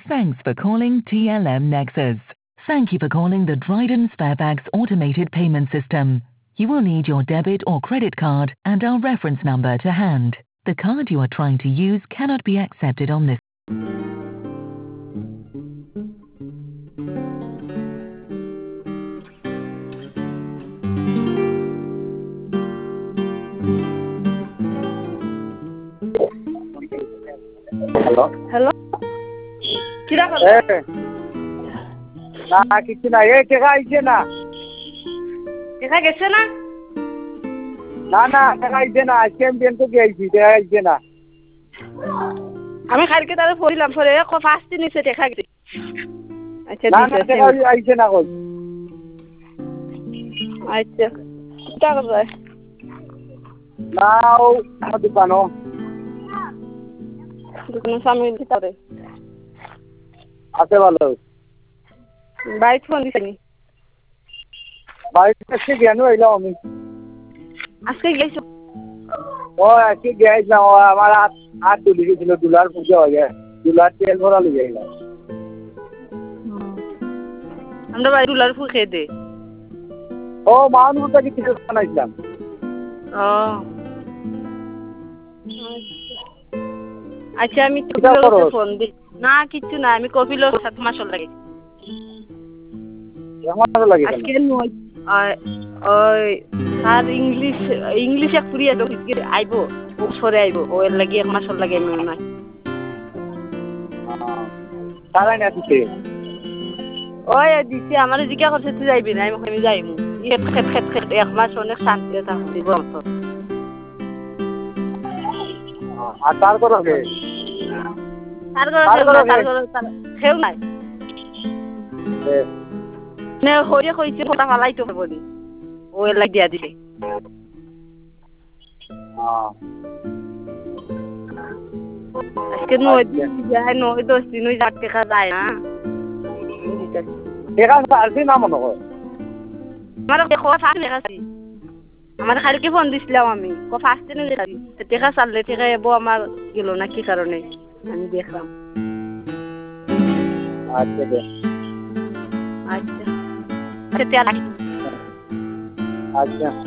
Thanks for calling TLM Nexus. Thank you for calling the Dryden Sparebags automated payment system. You will need your debit or credit card and our reference number to hand. The card you are trying to use cannot be accepted on this. Hello hello কিরা করো না কিছু না এই টাকা আইছে না দেখা গেছে না না না টাকা আইছে না আজকে আমি ব্যাংকে গিয়েছি টাকা আইছে না আমি কালকে তারে পড়িলাম পরে ফার্স্ট নিচে দেখা গেছে আচ্ছা না না টাকা আইছে না কই আচ্ছা কিটা করবে না ও আমার দোকানও দোকানে সামনে কিটা করে আছে ভালো বাইক ফোন দিছিনি বাড়িতে এসে গেল এলাম আমি আজকে গেছো ও আজকে গিয়েছিলাম ও আমার হাত তুলে গেছিল দুলার পুজো হয়ে দুলার তেল ভরা লিয়ে গেলাম আমরা বাড়ি দুলার ফুল খেয়ে দে ও মাউন্টটা কি তেল বানাইছিলাম ও আচ্ছা আমি কপিলের ফোন দি না কিছু না আমি কপিলের সাথে মাসল লাগে আমার লাগে আজকে নয় ওই আর ইংলিশ এক পুরিয়া তো আইবো সরে আইবো ও এর লাগি এক মাসল লাগে মনে নাই তারাই না দিতে ওই দিছে আমার জিজ্ঞা করছে তুই যাইবি না আমি যাইমু খেত এক মাস অনেক শান্তি থাকবি বলতো আর তার করবে খেউ নাই নে হইয়া কইছে ফটা ফালাই তো বলি ও এর লাগি দিয়া দিছে আজকে নয় যায় 9-10 দিন ওই 8 টাকা যায় না টাকা সারছি না মনে হয় আমার দেখো ফাঁসি গেছি আমার খালকে ফোন দিছিলাম আমি ফার্স্ট দিন গেছি টাকা সারলে টাকা এবো আমার গেল না কি কারণে আমি দেখলাম আচ্ছা আচ্ছা আচ্ছা আচ্ছা